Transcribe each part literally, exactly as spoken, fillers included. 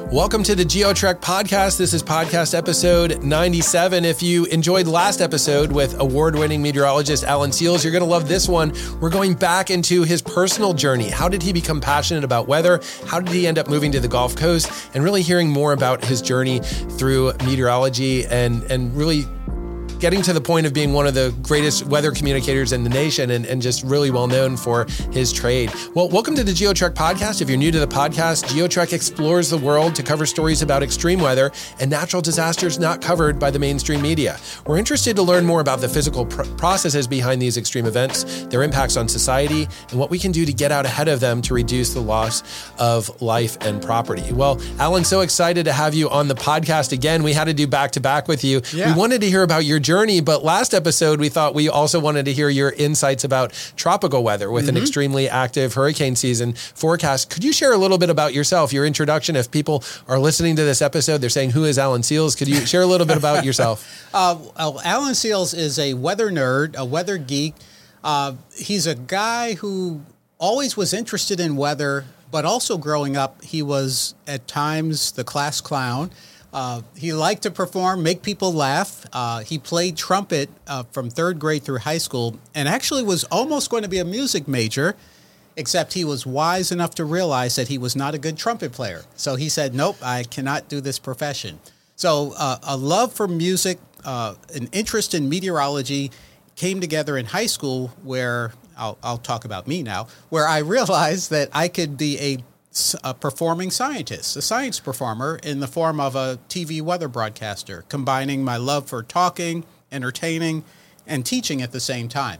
Welcome to the GeoTrek podcast. This is podcast episode ninety-seven. If you enjoyed last episode with award-winning meteorologist Alan Seals, you're going to love this one. We're going back into his personal journey. How did he become passionate about weather? How did he end up moving to the Gulf Coast? And really hearing more about his journey through meteorology and, and really getting to the point of being one of the greatest weather communicators in the nation and, and just really well known for his trade. Well, welcome to the GeoTrek podcast. If you're new to the podcast, GeoTrek explores the world to cover stories about extreme weather and natural disasters not covered by the mainstream media. We're interested to learn more about the physical pr- processes behind these extreme events, their impacts on society, and what we can do to get out ahead of them to reduce the loss of life and property. Well, Alan, so excited to have you on the podcast again. We had to do back-to-back with you. Yeah. We wanted to hear about your journey, but last episode we thought we also wanted to hear your insights about tropical weather with mm-hmm. an extremely active hurricane season forecast. Could you share a little bit about yourself, your introduction? If people are listening to this episode, they're saying, who is Alan Seals? Could you share a little bit about yourself? Uh, well, Alan Seals is a weather nerd, a weather geek. Uh, he's a guy who always was interested in weather, but also growing up, he was at times the class clown. Uh, he liked to perform, make people laugh. Uh, he played trumpet uh, from third grade through high school and actually was almost going to be a music major, except he was wise enough to realize that he was not a good trumpet player. So he said, nope, I cannot do this profession. So uh, a love for music, uh, an interest in meteorology came together in high school where, I'll, I'll talk about me now, where I realized that I could be a a performing scientist, a science performer in the form of a T V weather broadcaster, combining my love for talking, entertaining, and teaching at the same time.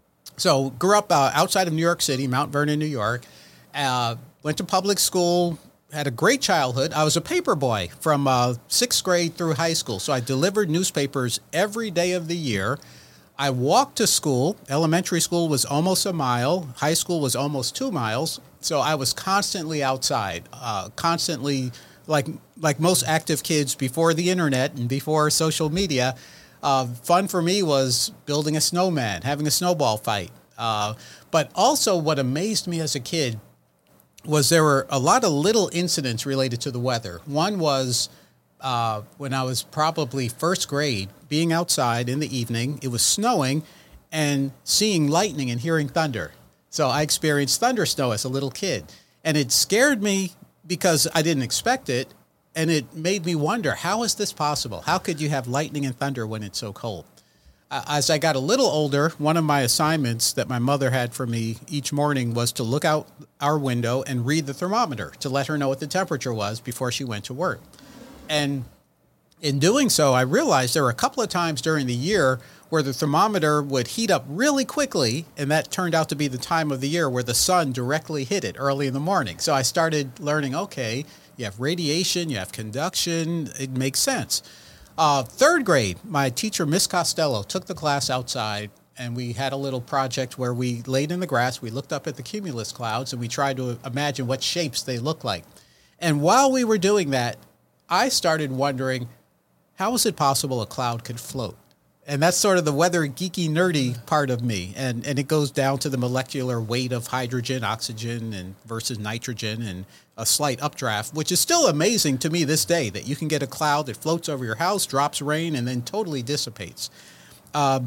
So grew up uh, outside of New York City, Mount Vernon, New York, uh, went to public school, had a great childhood. I was a paper boy from uh, sixth grade through high school. So I delivered newspapers every day of the year. I walked to school. Elementary school was almost a mile. High school was almost two miles. So I was constantly outside, uh, constantly, like like most active kids before the internet and before social media. Uh, fun for me was building a snowman, having a snowball fight. Uh, but also what amazed me as a kid was there were a lot of little incidents related to the weather. One was uh, when I was probably first grade, being outside in the evening, it was snowing, and seeing lightning and hearing thunder. So I experienced thunder snow as a little kid, and it scared me because I didn't expect it, and it made me wonder, how is this possible? How could you have lightning and thunder when it's so cold? Uh, as I got a little older, one of my assignments that my mother had for me each morning was to look out our window and read the thermometer to let her know what the temperature was before she went to work. And in doing so, I realized there were a couple of times during the year where the thermometer would heat up really quickly, and that turned out to be the time of the year where the sun directly hit it early in the morning. So I started learning, okay, you have radiation, you have conduction, it makes sense. Uh, third grade, my teacher, Miss Costello, took the class outside, and we had a little project where we laid in the grass, we looked up at the cumulus clouds, and we tried to imagine what shapes they look like. And while we were doing that, I started wondering, how is it possible a cloud could float? And that's sort of the weather geeky, nerdy part of me. And and it goes down to the molecular weight of hydrogen, oxygen, and versus nitrogen, and a slight updraft, which is still amazing to me this day, that you can get a cloud that floats over your house, drops rain, and then totally dissipates. Um,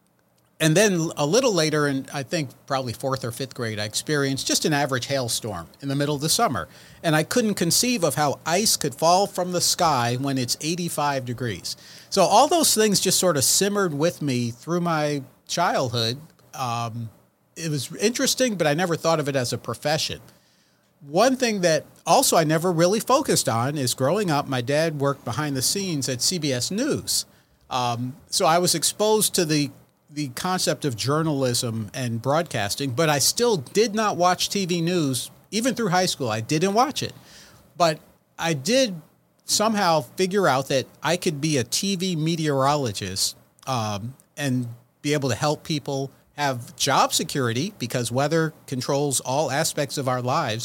and then a little later, in I think probably fourth or fifth grade, I experienced just an average hailstorm in the middle of the summer. And I couldn't conceive of how ice could fall from the sky when it's eighty-five degrees. So all those things just sort of simmered with me through my childhood. Um, it was interesting, but I never thought of it as a profession. One thing that also I never really focused on is growing up, my dad worked behind the scenes at C B S News. Um, so I was exposed to the the concept of journalism and broadcasting, but I still did not watch T V news. Even through high school, I didn't watch it. But I did somehow figure out that I could be a T V meteorologist um, and be able to help people have job security, because weather controls all aspects of our lives,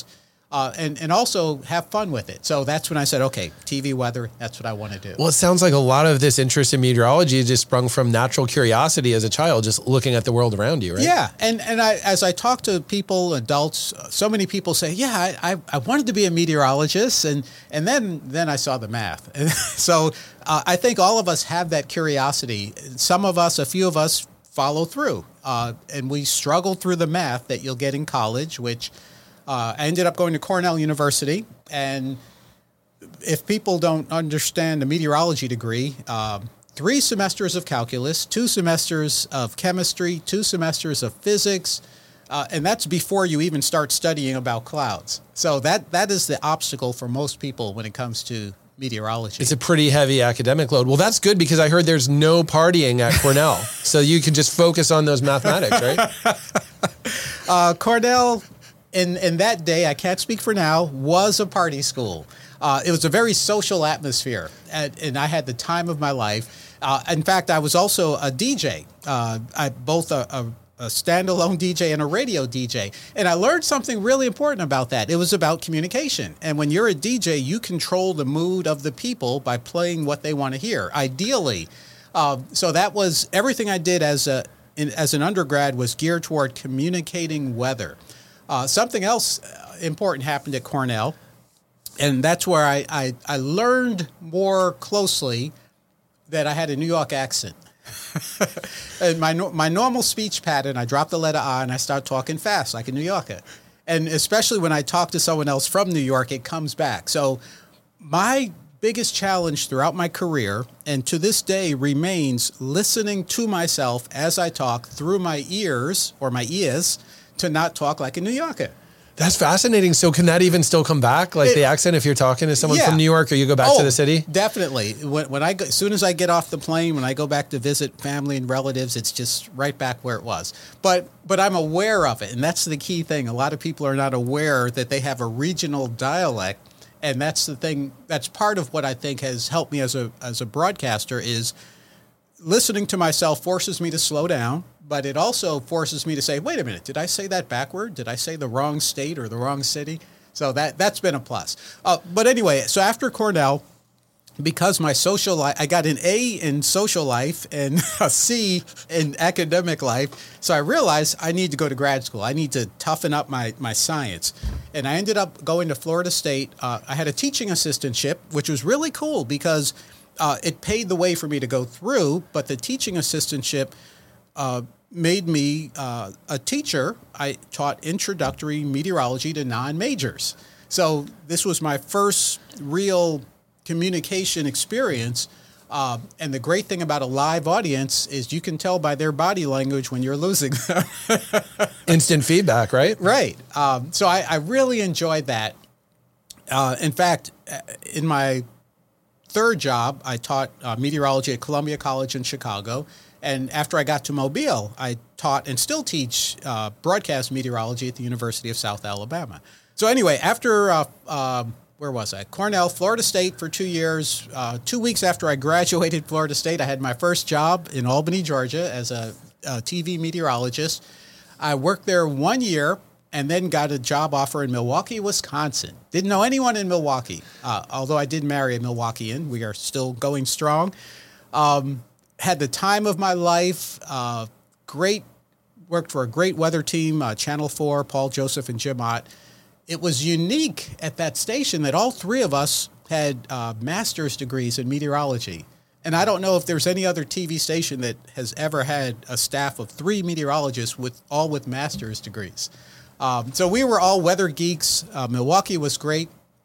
uh, and, and also have fun with it. So that's when I said, okay, T V weather, that's what I want to do. Well, it sounds like a lot of this interest in meteorology just sprung from natural curiosity as a child, just looking at the world around you, right? Yeah. And, and I, as I talk to people, adults, so many people say, yeah, I, I, I wanted to be a meteorologist. And, and then, then I saw the math. And so uh, I think all of us have that curiosity. Some of us, a few of us follow through. Uh, and we struggled through the math that you'll get in college, which uh, I ended up going to Cornell University. And if people don't understand the meteorology degree, uh, three semesters of calculus, two semesters of chemistry, two semesters of physics, uh, and that's before you even start studying about clouds. So that that is the obstacle for most people when it comes to meteorology. It's a pretty heavy academic load. Well, that's good because I heard there's no partying at Cornell. So you can just focus on those mathematics, right? uh, Cornell, in, in that day, I can't speak for now, was a party school. Uh, it was a very social atmosphere, and, and I had the time of my life. Uh, in fact, I was also a D J, uh, I, both a, a, a standalone D J and a radio D J. And I learned something really important about that. It was about communication. And when you're a D J, you control the mood of the people by playing what they want to hear, ideally. Uh, so that was everything I did as a in, as an undergrad was geared toward communicating weather. Uh, something else important happened at Cornell. And that's where I, I, I learned more closely that I had a New York accent. And my my normal speech pattern, I drop the letter I and I start talking fast like a New Yorker. And especially when I talk to someone else from New York, it comes back. So my biggest challenge throughout my career, and to this day remains, listening to myself as I talk through my ears or my ears to not talk like a New Yorker. That's fascinating. So can that even still come back, like it, the accent, if you're talking to someone yeah. from New York or you go back oh, to the city? Definitely. When, when I go, as soon as I get off the plane, when I go back to visit family and relatives, it's just right back where it was. But but I'm aware of it, and that's the key thing. A lot of people are not aware that they have a regional dialect, and that's the thing. That's part of what I think has helped me as a as a broadcaster is listening to myself forces me to slow down. But it also forces me to say, wait a minute, did I say that backward? Did I say the wrong state or the wrong city? So that, that's been a plus. Uh, but anyway, so after Cornell, because my social life, I got an A in social life and a C in academic life. So I realized I need to go to grad school. I need to toughen up my, my science. And I ended up going to Florida State. Uh, I had a teaching assistantship, which was really cool because uh, it paid the way for me to go through. But the teaching assistantship uh, made me uh, a teacher. I taught introductory meteorology to non-majors. So this was my first real communication experience. Uh, and the great thing about a live audience is you can tell by their body language when you're losing them. Instant feedback, right? Right. Um, so I, I really enjoyed that. Uh, in fact, in my third job, I taught uh, meteorology at Columbia College in Chicago. And after I got to Mobile, I taught and still teach uh, broadcast meteorology at the University of South Alabama. So anyway, after, uh, uh, where was I? Cornell, Florida State for two years. Uh, two weeks after I graduated Florida State, I had my first job in Albany, Georgia as a, a T V meteorologist. I worked there one year and then got a job offer in Milwaukee, Wisconsin. Didn't know anyone in Milwaukee, uh, although I did marry a Milwaukeean. We are still going strong. Um, Had the time of my life, uh, great, worked for a great weather team, uh, Channel four, Paul Joseph and Jim Ott. It was unique at that station that all three of us had uh, master's degrees in meteorology. And I don't know if there's any other T V station that has ever had a staff of three meteorologists with all with master's degrees. Um, so we were all weather geeks. Uh, Milwaukee was great.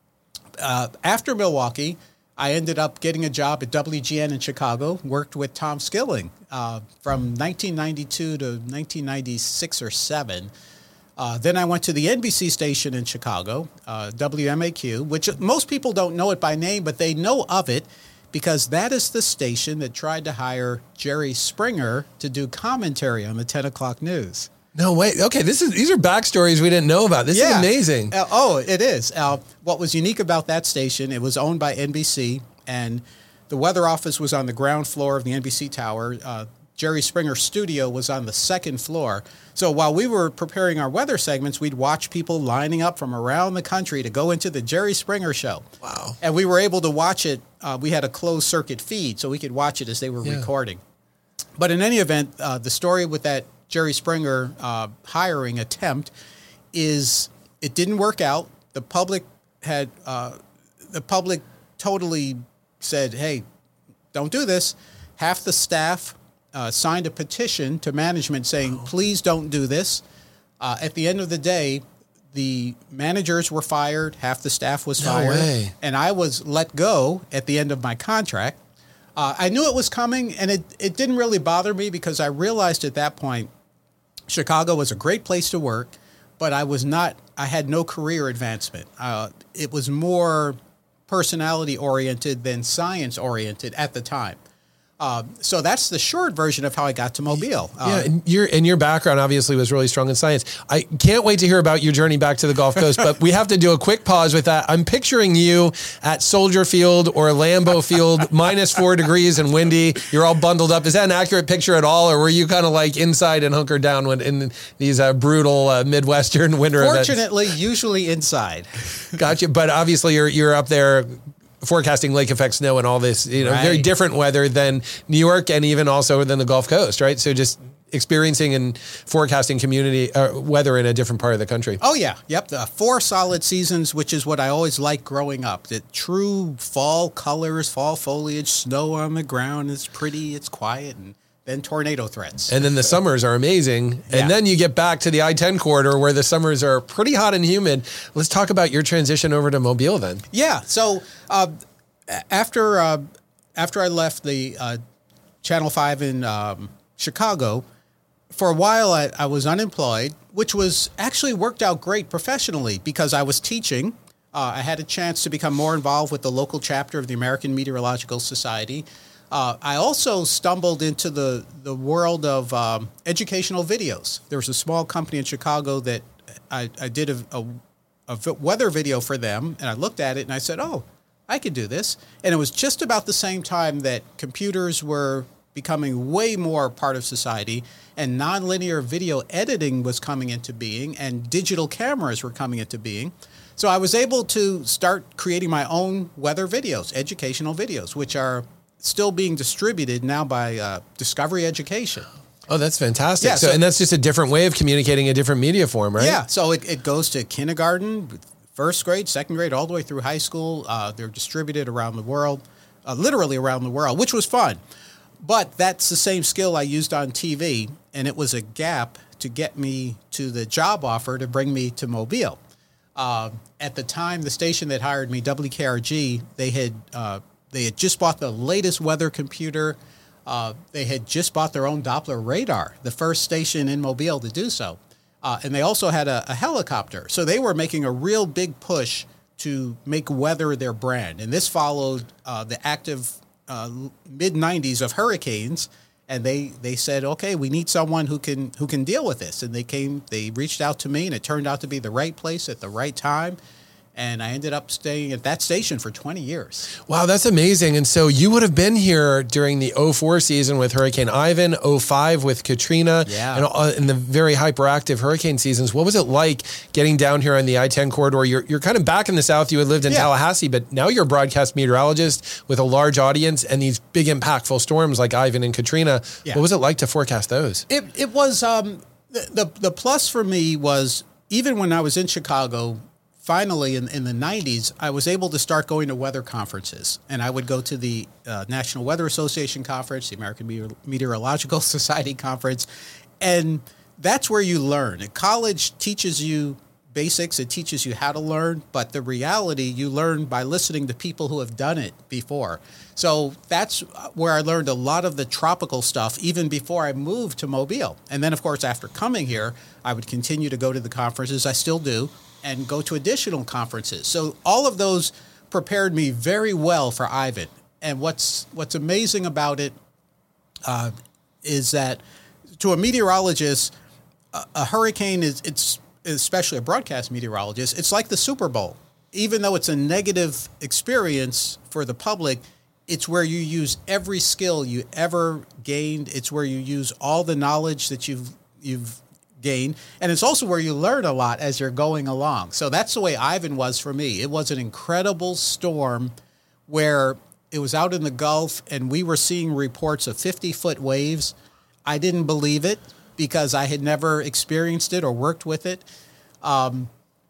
Uh, after Milwaukee, I ended up getting a job at W G N in Chicago, worked with Tom Skilling uh, from nineteen ninety-two to nineteen ninety-six or seven. Uh, then I went to the N B C station in Chicago, uh, W M A Q, which most people don't know it by name, but they know of it because that is the station that tried to hire Jerry Springer to do commentary on the ten o'clock news. No way. Okay, this is these are backstories we didn't know about. This yeah. is amazing. Uh, oh, it is. Uh, what was unique about that station, it was owned by N B C, and the weather office was on the ground floor of the N B C tower. Uh, Jerry Springer studio was on the second floor. So while we were preparing our weather segments, we'd watch people lining up from around the country to go into the Jerry Springer show. Wow. And we were able to watch it. Uh, we had a closed circuit feed, so we could watch it as they were Yeah. recording. But in any event, uh, the story with that Jerry Springer uh, hiring attempt is it didn't work out. The public had, uh, the public totally said, hey, don't do this. Half the staff Uh, signed a petition to management saying, please don't do this. Uh, at the end of the day, the managers were fired, half the staff was No fired, way. and I was let go at the end of my contract. Uh, I knew it was coming, and it, it didn't really bother me because I realized at that point Chicago was a great place to work, but I was not, I had no career advancement. Uh, it was more personality oriented than science oriented at the time. Uh, so that's the short version of how I got to Mobile. Uh, Yeah, and your and your background obviously was really strong in science. I can't wait to hear about your journey back to the Gulf Coast, but we have to do a quick pause with that. I'm picturing you at Soldier Field or Lambeau Field, minus four degrees and windy. You're all bundled up. Is that an accurate picture at all, or were you kind of like inside and hunkered down when in these uh, brutal uh, Midwestern winter events? Fortunately, usually inside. Gotcha. But obviously, you're you're up there forecasting lake effect snow and all this, you know, Right. very different weather than New York and even also than the Gulf Coast, right? So just experiencing and forecasting community uh, weather in a different part of the country. Oh, yeah. Yep. The four solid seasons, which is what I always liked growing up. The true fall colors, fall foliage, snow on the ground. It's pretty, it's quiet, and then tornado threats. And then the summers are amazing. And Yeah. then you get back to the I ten corridor where the summers are pretty hot and humid. Let's talk about your transition over to Mobile then. Yeah. So uh, after uh, after I left the uh, Channel five in um, Chicago, for a while I, I was unemployed, which was actually worked out great professionally because I was teaching. Uh, I had a chance to become more involved with the local chapter of the American Meteorological Society. Uh, I also stumbled into the, the world of um, educational videos. There was a small company in Chicago that I, I did a, a, a v- weather video for them, and I looked at it and I said, oh, I could do this. And it was just about the same time that computers were becoming way more part of society, and nonlinear video editing was coming into being, and digital cameras were coming into being. So I was able to start creating my own weather videos, educational videos, which are still being distributed now by uh, Discovery Education. Oh, that's fantastic. Yeah, so, so- and that's just a different way of communicating a different media form, right? Yeah, so it, it goes to kindergarten, first grade, second grade, all the way through high school. Uh, they're distributed around the world, uh, literally around the world, which was fun. But that's the same skill I used on T V, and it was a gap to get me to the job offer to bring me to Mobile. Uh, at the time, the station that hired me, W K R G, they had uh, they had just bought the latest weather computer. Uh, they had just bought their own Doppler radar, the first station in Mobile to do so. Uh, and they also had a, a helicopter. So they were making a real big push to make weather their brand. And this followed uh, the active uh, mid nineties of hurricanes. And they, they said, okay, we need someone who can who can deal with this. And they came, they reached out to me, and it turned out to be the right place at the right time. And I ended up staying at that station for twenty years. Wow, that's amazing. And so you would have been here during the oh four season with Hurricane Ivan, oh five with Katrina, Yeah. and uh, in the very hyperactive hurricane seasons. What was it like getting down here on the I ten corridor? You're you're kind of back in the South. You had lived in Yeah. Tallahassee, but now you're a broadcast meteorologist with a large audience and these big impactful storms like Ivan and Katrina. Yeah. What was it like to forecast those? It it was um, the, the the plus for me was even when I was in Chicago. Finally, in, in the nineties, I was able to start going to weather conferences. And I would go to the uh, National Weather Association conference, the American Meteor- Meteorological Society conference. And that's where you learn. College teaches you basics. It teaches you how to learn. But the reality, you learn by listening to people who have done it before. So that's where I learned a lot of the tropical stuff even before I moved to Mobile. And then, of course, after coming here, I would continue to go to the conferences. I still do. And go to additional conferences. So all of those prepared me very well for Ivan. And what's what's amazing about it uh, is that to a meteorologist, a, a hurricane is it's especially a broadcast meteorologist. It's like the Super Bowl. Even though it's a negative experience for the public, it's where you use every skill you ever gained. It's where you use all the knowledge that you've you've gained. And it's also where you learn a lot as you're going along. So that's the way Ivan was for me. It was an incredible storm where it was out in the Gulf and we were seeing reports of fifty-foot waves. I didn't believe it because I had never experienced it or worked with it. Um,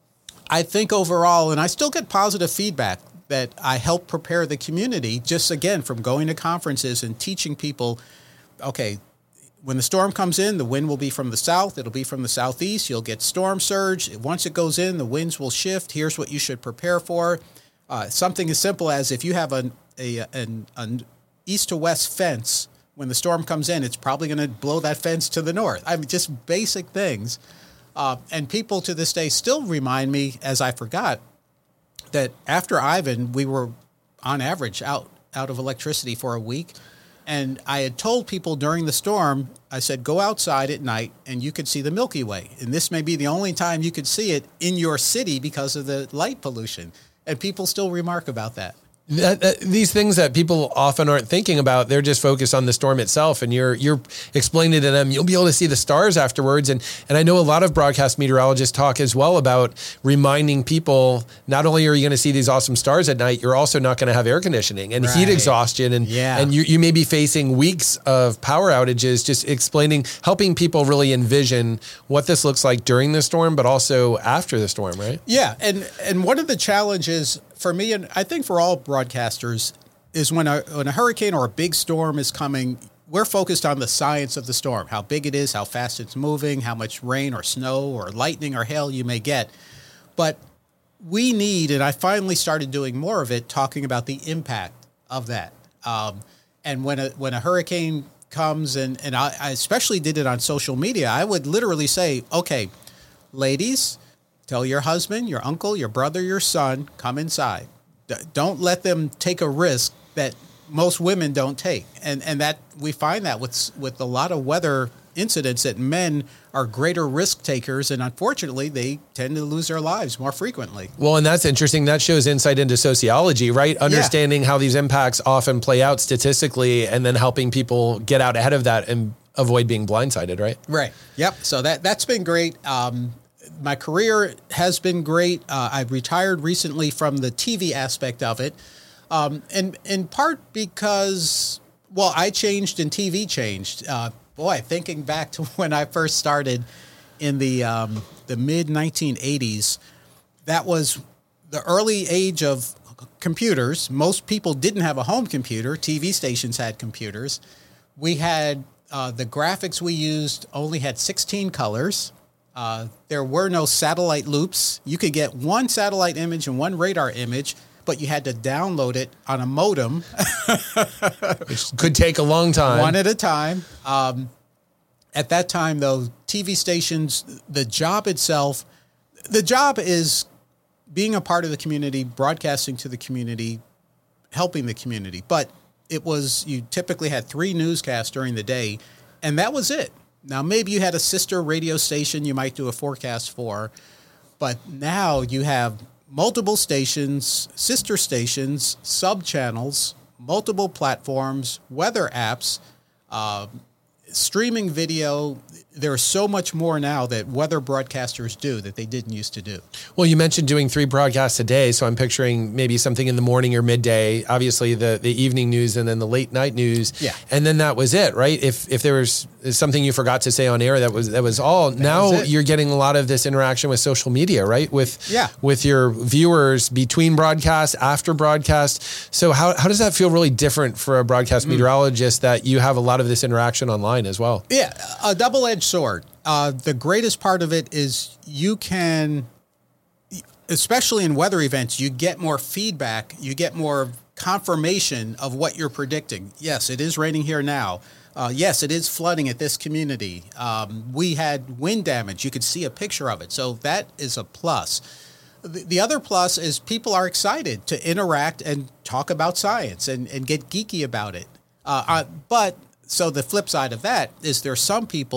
I think overall, and I still get positive feedback, that I help prepare the community just, again, from going to conferences and teaching people, okay, when the storm comes in, the wind will be from the south. It'll be from the southeast. You'll get storm surge. Once it goes in, the winds will shift. Here's what you should prepare for. Uh, something as simple as if you have an, a, an, an east to west fence, when the storm comes in, it's probably going to blow that fence to the north. I mean, just basic things. Uh, and people to this day still remind me, as I forgot, that after Ivan, we were on average out, out of electricity for a week. And I had told people during the storm, I said, go outside at night and you could see the Milky Way. And this may be the only time you could see it in your city because of the light pollution. And people still remark about that. That, that, these things that people often aren't thinking about, they're just focused on the storm itself, and you're you're explaining to them, you'll be able to see the stars afterwards. And and I know a lot of broadcast meteorologists talk as well about reminding people, not only are you going to see these awesome stars at night, you're also not going to have air conditioning and right. heat exhaustion, and yeah. and you you may be facing weeks of power outages. Just explaining, helping people really envision what this looks like during the storm, but also after the storm, right? Yeah, and and one of the challenges for me, and I think for all broadcasters, is when a when a hurricane or a big storm is coming, we're focused on the science of the storm, how big it is, how fast it's moving, how much rain or snow or lightning or hail you may get. But we need, and I finally started doing more of it, talking about the impact of that. Um, and when a when a hurricane comes, and, and I, I especially did it on social media, I would literally say, okay, ladies, tell your husband, your uncle, your brother, your son, come inside. D- don't let them take a risk that most women don't take. And and that we find that with with a lot of weather incidents, that men are greater risk takers, and unfortunately they tend to lose their lives more frequently. Well, and that's interesting. That shows insight into sociology, right? Understanding yeah. how these impacts often play out statistically, and then helping people get out ahead of that and avoid being blindsided, right? Right. Yep. So that that's been great. Um, My career has been great. Uh, I've retired recently from the T V aspect of it, um, and in part because, well, I changed and T V changed. Uh, boy, thinking back to when I first started in the um, the mid nineteen eighties, that was the early age of computers. Most people didn't have a home computer. T V stations had computers. We had uh, the graphics we used only had sixteen colors. Uh, there were no satellite loops. You could get one satellite image and one radar image, but you had to download it on a modem. Which could take a long time. One at a time. Um, at that time, though, T V stations, the job itself, the job is being a part of the community, broadcasting to the community, helping the community. But it was, you typically had three newscasts during the day, and that was it. Now, maybe you had a sister radio station you might do a forecast for, but now you have multiple stations, sister stations, sub-channels, multiple platforms, weather apps, uh, streaming video. There's so much more now that weather broadcasters do that they didn't used to do. Well, you mentioned doing three broadcasts a day, so I'm picturing maybe something in the morning or midday, obviously the, the evening news and then the late night news. Yeah. And then that was it, right? If if there was something you forgot to say on air, that was that was all. That now was it. You're getting a lot of this interaction with social media, right? With yeah. with your viewers between broadcasts, after broadcast. So how, how does that feel really different for a broadcast mm. meteorologist that you have a lot of this interaction online as well? Yeah, a double-edged sword. Uh, the greatest part of it is you can, especially in weather events, you get more feedback, you get more confirmation of what you're predicting. Yes, it is raining here now. Uh, yes, it is flooding at this community. Um, we had wind damage. You could see a picture of it. So that is a plus. The, the other plus is people are excited to interact and talk about science and, and get geeky about it. Uh, uh, but so the flip side of that is there's some people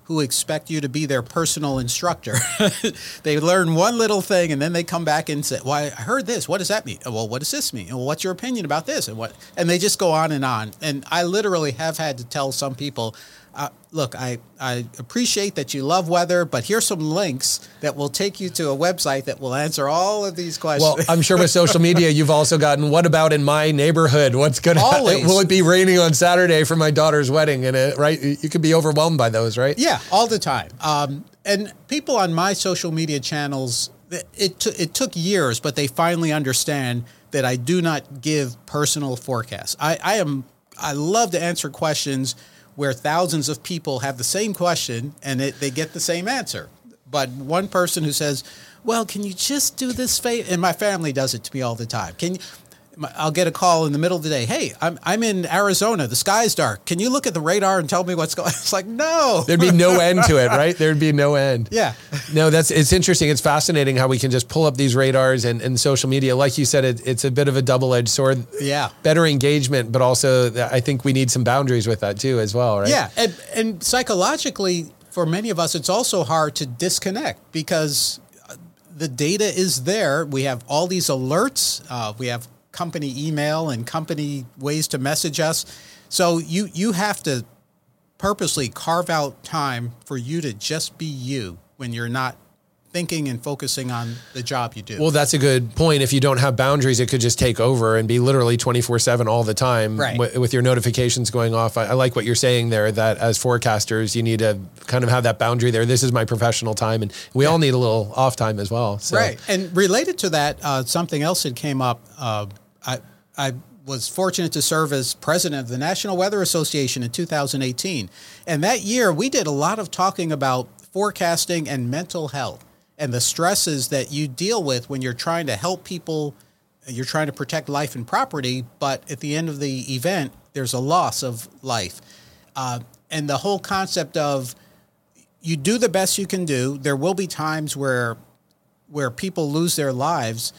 who expect you to be their personal instructor. They learn one little thing and then they come back and say, well, I heard this. What does that mean? Well, what does this mean? Well, what's your opinion about this? And what? And they just go on and on. And I literally have had to tell some people, uh, look, I, I appreciate that you love weather, but here's some links that will take you to a website that will answer all of these questions. Well, I'm sure with social media, you've also gotten, what about in my neighborhood? What's going to happen? Will it be raining on Saturday for my daughter's wedding? And it, right, you could be overwhelmed by those, right? Yeah, all the time. Um, and people on my social media channels, it, t- it took years, but they finally understand that I do not give personal forecasts. I, I am, I love to answer questions where thousands of people have the same question and it, they get the same answer. But one person who says, well, can you just do this favor? And my family does it to me all the time. Can you, I'll get a call in the middle of the day. Hey, I'm I'm in Arizona. The sky's dark. Can you look at the radar and tell me what's going on? It's like, no. There'd be no end to it, right? There'd be no end. Yeah. No, that's, it's interesting. It's fascinating how we can just pull up these radars and, and social media. Like you said, it, it's a bit of a double-edged sword. Yeah. Better engagement, but also I think we need some boundaries with that too as well, right? Yeah. And, and psychologically, for many of us, it's also hard to disconnect because the data is there. We have all these alerts. Uh, we have company email and company ways to message us. So you, you have to purposely carve out time for you to just be you when you're not thinking and focusing on the job you do. Well, that's a good point. If you don't have boundaries, it could just take over and be literally twenty-four seven all the time, right, w- with your notifications going off. I, I like what you're saying there, that as forecasters, you need to kind of have that boundary there. This is my professional time, and we yeah. all need a little off time as well. So. Right. And related to that, uh, something else that came up, uh, I, I was fortunate to serve as president of the National Weather Association in two thousand eighteen. And that year, we did a lot of talking about forecasting and mental health and the stresses that you deal with when you're trying to help people, you're trying to protect life and property, but at the end of the event, there's a loss of life. Uh, and the whole concept of you do the best you can do. There will be times where where people lose their lives,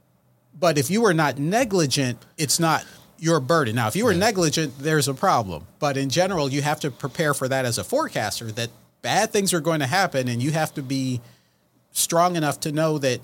but if you are not negligent, it's not your burden. Now, if you were yeah. negligent, there's a problem. But in general, you have to prepare for that as a forecaster, that bad things are going to happen, and you have to be strong enough to know that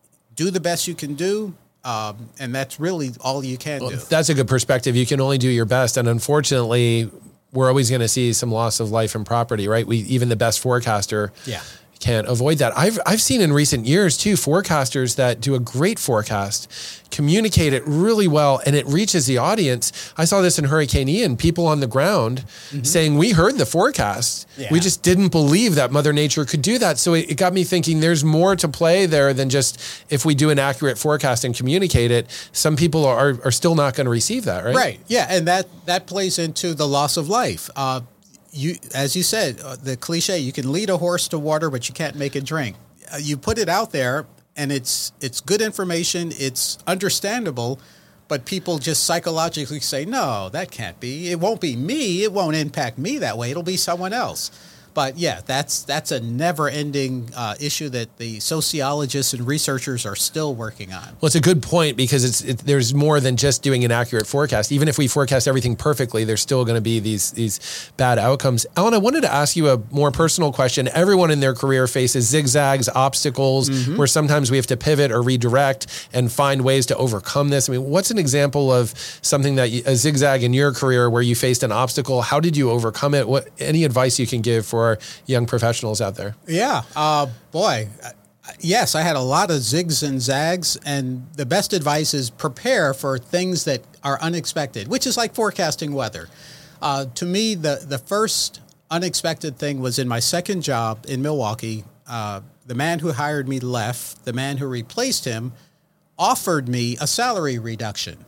do the best you can do, um, and that's really all you can well, do. That's a good perspective. You can only do your best, and unfortunately, we're always going to see some loss of life and property, right? We even the best forecaster yeah. can't avoid that. I've I've seen in recent years too, forecasters that do a great forecast, communicate it really well, and it reaches the audience. I saw this in Hurricane Ian, people on the ground mm-hmm. saying, we heard the forecast. Yeah. We just didn't believe that Mother Nature could do that. So it, it got me thinking there's more to play there than just if we do an accurate forecast and communicate it, some people are, are still not going to receive that, right? Right. Yeah. And that, that plays into the loss of life. Uh, You, as you said, uh, the cliche, you can lead a horse to water, but you can't make it drink. Uh, you put it out there and it's it's good information, it's understandable, but people just psychologically say, no, that can't be. It won't be me. It won't impact me that way. It'll be someone else. But yeah, that's that's a never-ending uh, issue that the sociologists and researchers are still working on. Well, it's a good point because it's it, there's more than just doing an accurate forecast. Even if we forecast everything perfectly, there's still going to be these these bad outcomes. Alan, I wanted to ask you a more personal question. Everyone in their career faces zigzags, obstacles, mm-hmm. where sometimes we have to pivot or redirect and find ways to overcome this. I mean, what's an example of something that you, a zigzag in your career where you faced an obstacle? How did you overcome it? What any advice you can give for young professionals out there? Yeah, uh, boy, yes, I had a lot of zigs and zags, and the best advice is prepare for things that are unexpected, which is like forecasting weather. Uh, to me, the, the first unexpected thing was in my second job in Milwaukee. Uh, the man who hired me left. The man who replaced him offered me a salary reduction.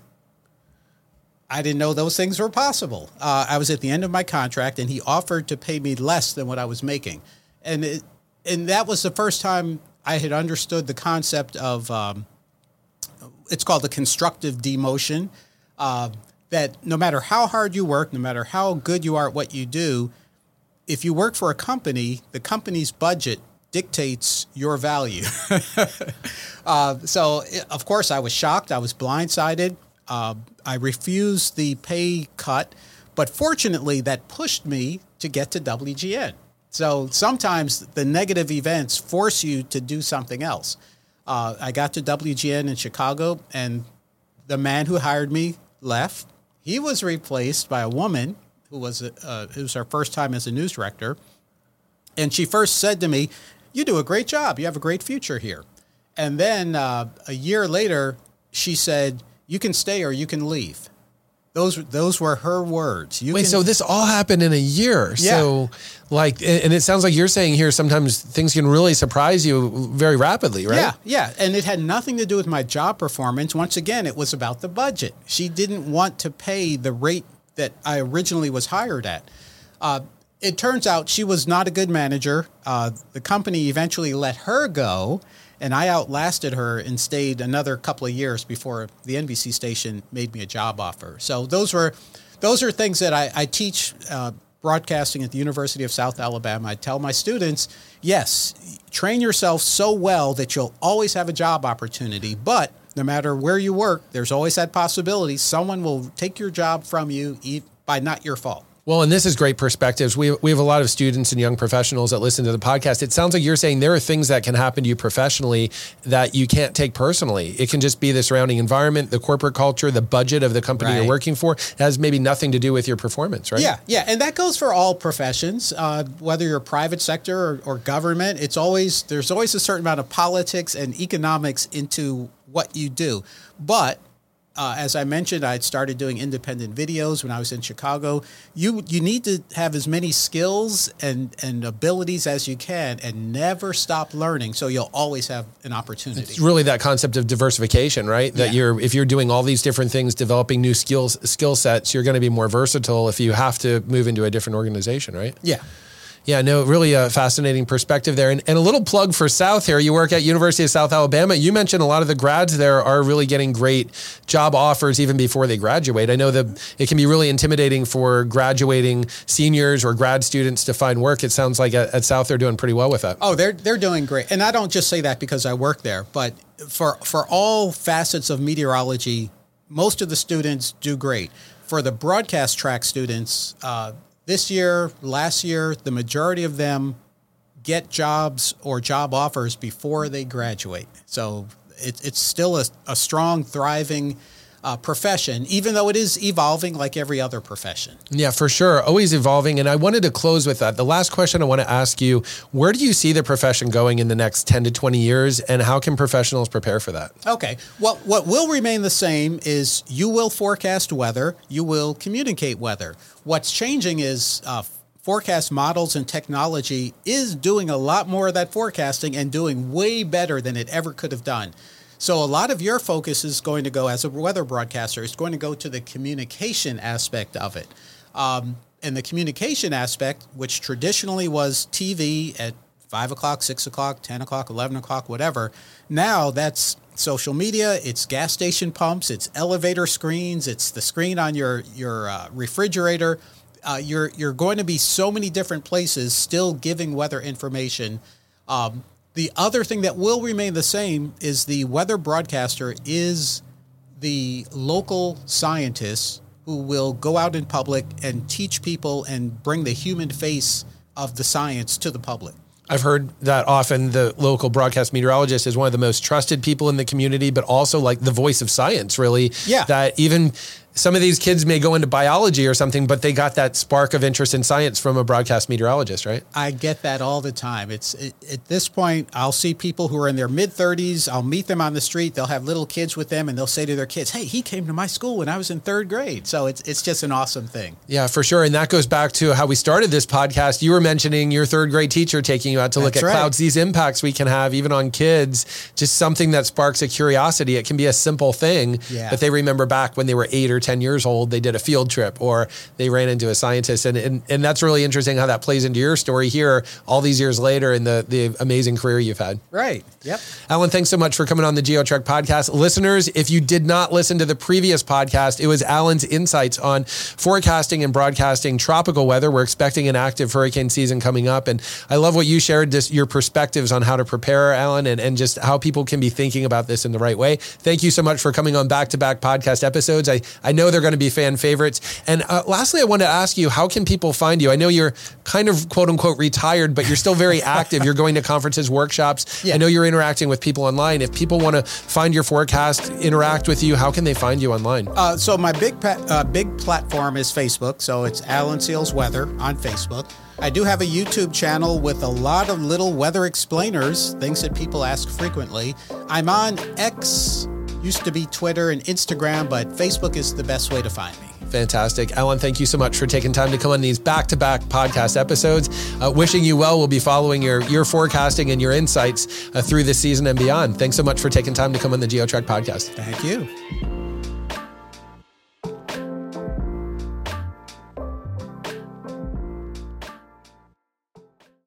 I didn't know those things were possible. Uh, I was at the end of my contract, and he offered to pay me less than what I was making. And it, and that was the first time I had understood the concept of, um, it's called the constructive demotion, uh, that no matter how hard you work, no matter how good you are at what you do, if you work for a company, the company's budget dictates your value. uh, so, of course, I was shocked. I was blindsided. Uh, I refused the pay cut, but fortunately that pushed me to get to W G N. So sometimes the negative events force you to do something else. Uh, I got to W G N in Chicago, and the man who hired me left. He was replaced by a woman who was a, uh, it was her first time as a news director. And she first said to me, "You do a great job. You have a great future here." And then uh, a year later, she said, "You can stay or you can leave." Those those were her words. You Wait, can, so this all happened in a year. Yeah. So like, and it sounds like you're saying here, sometimes things can really surprise you very rapidly, right? Yeah, yeah. And it had nothing to do with my job performance. Once again, it was about the budget. She didn't want to pay the rate that I originally was hired at. Uh, it turns out she was not a good manager. Uh, the company eventually let her go, and I outlasted her and stayed another couple of years before the N B C station made me a job offer. So those were, those are things that I, I teach uh, broadcasting at the University of South Alabama. I tell my students, yes, train yourself so well that you'll always have a job opportunity. But no matter where you work, there's always that possibility someone will take your job from you by not your fault. Well, and this is great perspectives. We we have a lot of students and young professionals that listen to the podcast. It sounds like you're saying there are things that can happen to you professionally that you can't take personally. It can just be the surrounding environment, the corporate culture, the budget of the company Right. you're working for. It has maybe nothing to do with your performance, right? Yeah, yeah. And that goes for all professions, uh, whether you're private sector or, or government. It's always, there's always a certain amount of politics and economics into what you do. But Uh, as I mentioned, I had started doing independent videos when I was in Chicago. You you need to have as many skills and, and abilities as you can and never stop learning, so you'll always have an opportunity. It's really that concept of diversification, right? That Yeah. you're, if you're doing all these different things, developing new skills, skill sets, you're going to be more versatile if you have to move into a different organization, right? Yeah. Yeah, no, really a fascinating perspective there. And, and a little plug for South here. You work at University of South Alabama. You mentioned a lot of the grads there are really getting great job offers even before they graduate. I know that it can be really intimidating for graduating seniors or grad students to find work. It sounds like at, at South they're doing pretty well with that. Oh, they're they're doing great. And I don't just say that because I work there, but for for all facets of meteorology, most of the students do great. For the broadcast track students, uh, this year, last year, the majority of them get jobs or job offers before they graduate. So it, it's still a, a strong, thriving uh, profession, even though it is evolving like every other profession. Yeah, for sure. Always evolving. And I wanted to close with that. The last question I want to ask you, where do you see the profession going in the next ten to twenty years, and how can professionals prepare for that? Okay. Well, what will remain the same is you will forecast weather, you will communicate weather. What's changing is uh, forecast models and technology is doing a lot more of that forecasting and doing way better than it ever could have done. So a lot of your focus is going to go, as a weather broadcaster, is going to go to the communication aspect of it. Um, and the communication aspect, which traditionally was T V at five o'clock, six o'clock, ten o'clock, eleven o'clock, whatever, now that's social media, it's gas station pumps, it's elevator screens, it's the screen on your, your uh, refrigerator. Uh, you're, you're going to be so many different places still giving weather information. Um, The other thing that will remain the same is the weather broadcaster is the local scientist who will go out in public and teach people and bring the human face of the science to the public. I've heard that often the local broadcast meteorologist is one of the most trusted people in the community, but also like the voice of science, really. Yeah. That even some of these kids may go into biology or something, but they got that spark of interest in science from a broadcast meteorologist, right? I get that all the time. It's it, at this point, I'll see people who are in their mid thirties. I'll meet them on the street. They'll have little kids with them, and they'll say to their kids, "Hey, he came to my school when I was in third grade." So it's it's just an awesome thing. Yeah, for sure. And that goes back to how we started this podcast. You were mentioning your third grade teacher taking you out to look That's at right. clouds, these impacts we can have even on kids, just something that sparks a curiosity. It can be a simple thing, Yeah. but they remember back when they were eight or ten years old, they did a field trip or they ran into a scientist. And, and, and that's really interesting how that plays into your story here all these years later and the, the amazing career you've had. Right. Yep. Alan, thanks so much for coming on the GeoTrek podcast. Listeners, if you did not listen to the previous podcast, it was Alan's insights on forecasting and broadcasting tropical weather. We're expecting an active hurricane season coming up. And I love what you shared, just your perspectives on how to prepare, Alan, and, and just how people can be thinking about this in the right way. Thank you so much for coming on back-to-back podcast episodes. I, I know they're going to be fan favorites. And uh, lastly, I want to ask you, how can people find you? I know you're kind of quote unquote retired, but you're still very active. You're going to conferences, workshops. Yeah. I know you're interacting with people online. If people want to find your forecast, interact with you, how can they find you online? Uh, so my big pa- uh, big platform is Facebook. So it's Alan Seals Weather on Facebook. I do have a YouTube channel with a lot of little weather explainers, things that people ask frequently. I'm on X, used to be Twitter and Instagram, but Facebook is the best way to find me. Fantastic. Alan, thank you so much for taking time to come on these back-to-back podcast episodes. Uh, wishing you well. We'll be following your, your forecasting and your insights uh, through this season and beyond. Thanks so much for taking time to come on the GeoTrek podcast. Thank you.